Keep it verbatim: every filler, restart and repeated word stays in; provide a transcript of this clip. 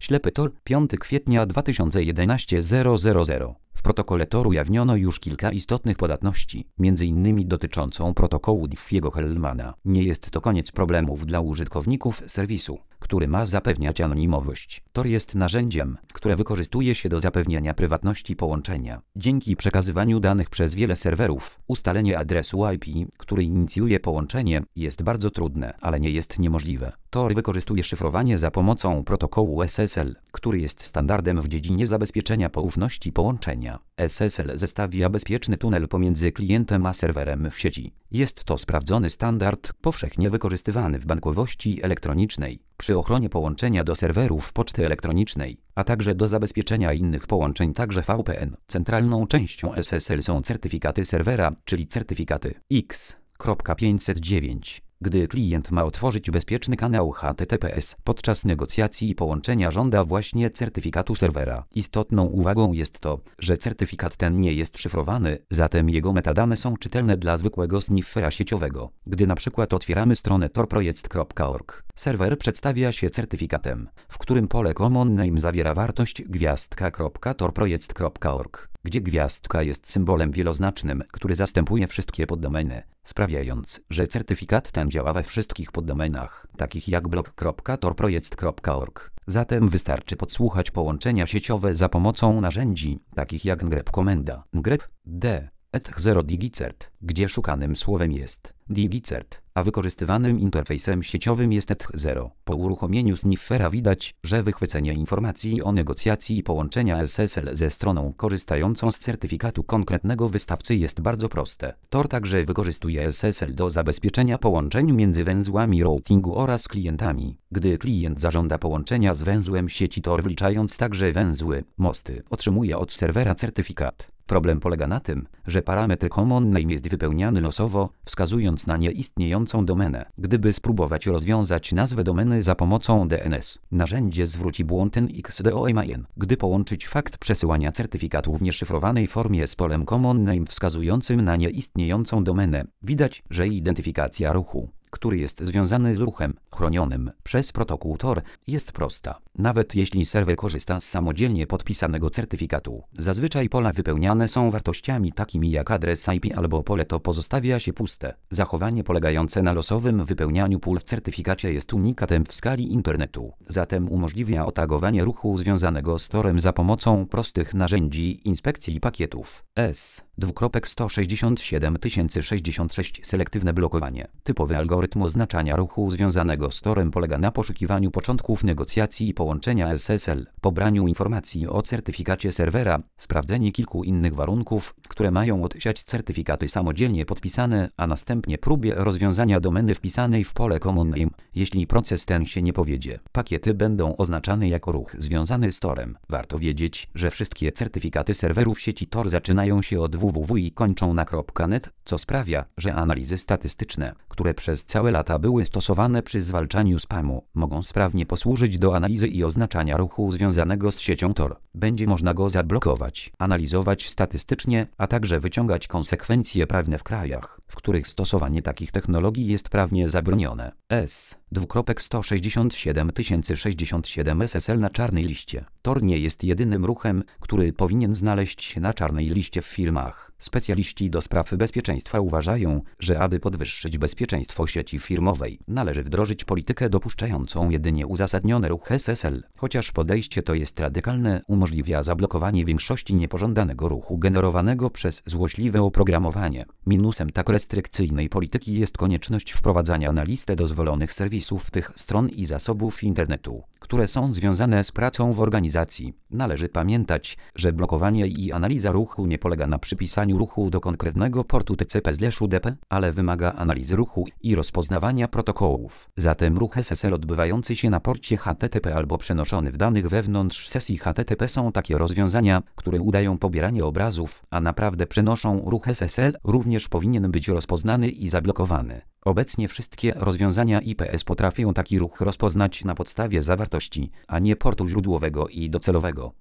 Ślepy Tor, piątego kwietnia dwa tysiące jedenastego zero zero zero. W protokole Tor ujawniono już kilka istotnych podatności, między innymi dotyczącą protokołu Diffiego-Hellmana. Nie jest to koniec problemów dla użytkowników serwisu, który ma zapewniać anonimowość. Tor jest narzędziem, które wykorzystuje się do zapewniania prywatności połączenia. Dzięki przekazywaniu danych przez wiele serwerów, ustalenie adresu I P, który inicjuje połączenie, jest bardzo trudne, ale nie jest niemożliwe. Tor wykorzystuje szyfrowanie za pomocą protokołu S S L, który jest standardem w dziedzinie zabezpieczenia poufności połączenia. S S L zestawia bezpieczny tunel pomiędzy klientem a serwerem w sieci. Jest to sprawdzony standard, powszechnie wykorzystywany w bankowości elektronicznej, przy ochronie połączenia do serwerów poczty elektronicznej, a także do zabezpieczenia innych połączeń, także V P N. Centralną częścią S S L są certyfikaty serwera, czyli certyfikaty X pięćset dziewięć. Gdy klient ma otworzyć bezpieczny kanał H T T P S, podczas negocjacji połączenia żąda właśnie certyfikatu serwera. Istotną uwagą jest to, że certyfikat ten nie jest szyfrowany, zatem jego metadane są czytelne dla zwykłego sniffera sieciowego. Gdy na przykład otwieramy stronę torproject kropka org, serwer przedstawia się certyfikatem, w którym pole common name zawiera wartość gwiazdka kropka torproject kropka org, gdzie gwiazdka jest symbolem wieloznacznym, który zastępuje wszystkie poddomeny, sprawiając, że certyfikat ten działa we wszystkich poddomenach, takich jak blog kropka torproject kropka org. Zatem wystarczy podsłuchać połączenia sieciowe za pomocą narzędzi, takich jak ngrep komenda, ngrep d et zero digicert, gdzie szukanym słowem jest digicert, a wykorzystywanym interfejsem sieciowym jest et zero. Po uruchomieniu sniffera widać, że wychwycenie informacji o negocjacji połączenia S S L ze stroną korzystającą z certyfikatu konkretnego wystawcy jest bardzo proste. Tor także wykorzystuje S S L do zabezpieczenia połączeń między węzłami routingu oraz klientami. Gdy klient zażąda połączenia z węzłem sieci Tor, wliczając także węzły, mosty, otrzymuje od serwera certyfikat. Problem polega na tym, że parametr common name jest wypełniany losowo, wskazując na nieistniejącą domenę. Gdyby spróbować rozwiązać nazwę domeny za pomocą D N S, narzędzie zwróci błąd ten X D O M I N. Gdy połączyć fakt przesyłania certyfikatu w nieszyfrowanej formie z polem common name wskazującym na nieistniejącą domenę, widać, że identyfikacja ruchu, który jest związany z ruchem chronionym przez protokół Tor, jest prosta. Nawet jeśli serwer korzysta z samodzielnie podpisanego certyfikatu, zazwyczaj pola wypełniane są wartościami takimi jak adres I P albo pole to pozostawia się puste. Zachowanie polegające na losowym wypełnianiu pól w certyfikacie jest unikatem w skali internetu, zatem umożliwia otagowanie ruchu związanego z Torem za pomocą prostych narzędzi inspekcji pakietów. S sto sześćdziesiąt siedem tysięcy sześćdziesiąt sześć Selektywne blokowanie. Typowy algorytm oznaczania ruchu związanego z Torem polega na poszukiwaniu początków negocjacji i połączenia S S L, pobraniu informacji o certyfikacie serwera, sprawdzeniu kilku innych warunków, które mają odsiać certyfikaty samodzielnie podpisane, a następnie próbie rozwiązania domeny wpisanej w pole common name. Jeśli proces ten się nie powiedzie, pakiety będą oznaczane jako ruch związany z Torem. Warto wiedzieć, że wszystkie certyfikaty serwerów sieci Tor zaczynają się od www i kończą na .net, co sprawia, że analizy statystyczne, które przez całe lata były stosowane przy zwalczaniu spamu, mogą sprawnie posłużyć do analizy i oznaczania ruchu związanego z siecią Tor. Będzie można go zablokować, analizować statystycznie, a także wyciągać konsekwencje prawne w krajach, w których stosowanie takich technologii jest prawnie zabronione. S sto sześćdziesiąt siedem tysięcy sześćdziesiąt siedem S S L na czarnej liście. Tor nie jest jedynym ruchem, który powinien znaleźć się na czarnej liście w firmach. Specjaliści do spraw bezpieczeństwa uważają, że aby podwyższyć bezpieczeństwo sieci firmowej, należy wdrożyć politykę dopuszczającą jedynie uzasadniony ruch S S L. Chociaż podejście to jest radykalne, umożliwia zablokowanie większości niepożądanego ruchu generowanego przez złośliwe oprogramowanie. Minusem tak restrykcyjnej polityki jest konieczność wprowadzania na listę dozwolonych serwisów tych stron i zasobów internetu, które są związane z pracą w organizacji. Należy pamiętać, że blokowanie i analiza ruchu nie polega na przypisaniu ruchu do konkretnego portu T C P U D P, ale wymaga analizy ruchu i rozpoznawania protokołów. Zatem ruch S S L odbywający się na porcie H T T P albo przenoszony w danych wewnątrz sesji H T T P są takie rozwiązania, które udają pobieranie obrazów, a naprawdę przenoszą ruch S S L, również powinien być rozpoznany i zablokowany. Obecnie wszystkie rozwiązania I P S potrafią taki ruch rozpoznać na podstawie zawartości, a nie portu źródłowego i docelowego.